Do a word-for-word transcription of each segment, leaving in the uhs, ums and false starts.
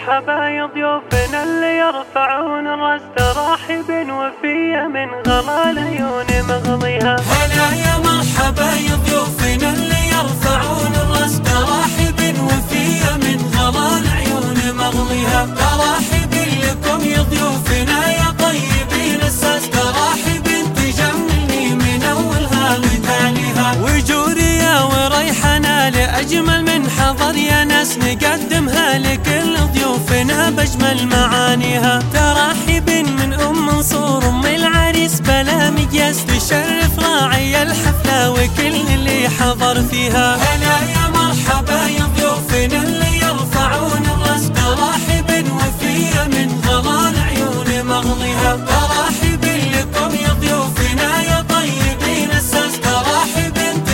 مرحبا يا ضيوفنا اللي يرفعون الراس تراحب وفية من غلا العيون مغضيها. هلا يا مرحبا يا ضيوفنا اللي يرفعون الراس تراحب وفية من غلا العيون مغضيها. تراحب لكم يا ضيوفنا يا طيبين الساس، تراحب تجملني من اولها لتاليها. وجوريا وريحنا لأجمل من حضر يا ناس نقدمها لكل ضيوفنا بأجمل معانيها. تراحب من أم منصور أم العريس بلا مقياس، تشرف راعي الحفلة وكل اللي حضر فيها. هلا يا مرحبا يا ضيوفنا اللي يرفعون الراس تراحب وفية من غلا العيون مغضيها. تراحب لكم يا ضيوفنا يا طيبين الساس، تراحب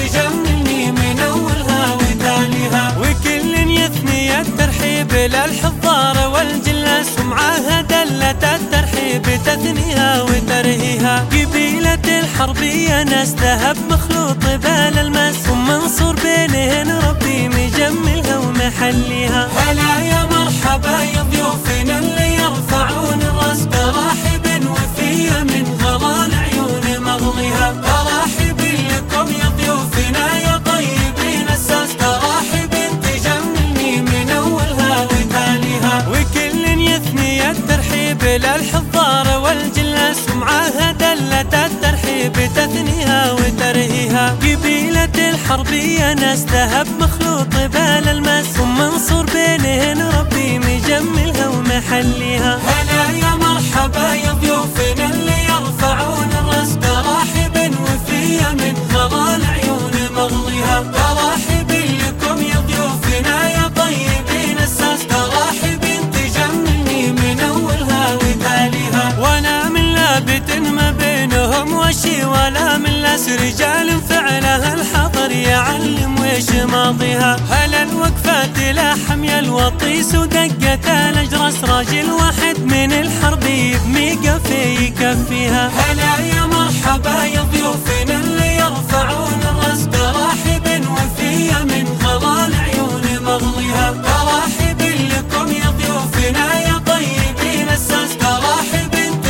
تجملني من أولها وتاليها. وكل يثني الترحيب للحضار والجلاس، ومعاها دلة الترحيب تثنيها وترهيها. قبيلة الحربية ناس ذهب مخلوط بالالماس، ومنصور بينهن ربي مجملها ومحليها. هلا يا مرحبا يا ضيوفنا اللي يرفعون الراس تراحب وفية من غلا العيون مغضيها. تراحب لكم يا ضيوفنا يا طيبين الساس، تراحب تجملني من اولها وتاليها. وكل يثني الترحيب للحضار والجلاس، ومعاها دلة الترحيب تثنيها وترهيها. قبيلة الحربية ناس ذهب مخلوط بالالماس، ومنصور بينهن ربي مجملها ومحليها. هلا يا مرحبا يا ضيوفنا اللي يرفعون الراس تراحب وفية من غلا العيون مغضيها. تراحب لكم يا ضيوفنا يا طيبين الساس، تراحب تجملني من اولها وتاليها. وانا من لابت ما بينهم وشي ولا من لاس، رجال فعلها الحضر يعلم ويش ماضيها. هلا الوقفات لا حمي الوطيس ودقة الاجراس، راجل واحد من الحرب بميقة في يكفيها. هلا يا مرحبا يا ضيوفنا اللي يرفعون الراس تراحب وفية من غلا العيون مغضيها. تراحب لكم يا ضيوفنا يا طيبين الساس، تراحب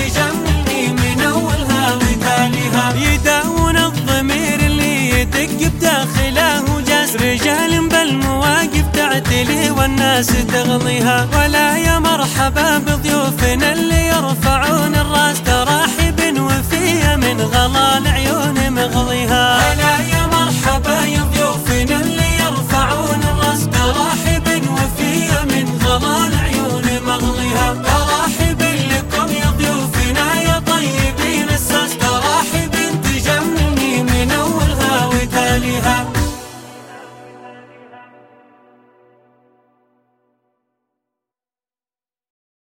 تجملني من اولها وتاليها. يداون الضمير اللي يدق بداخله جاس، رجال بالمواقف تعتلي والناس تغضيها. ولا يا مرحبا بضيوفنا اللي يرفعون الراس تراحب وفية من غلا العيون مغضيها.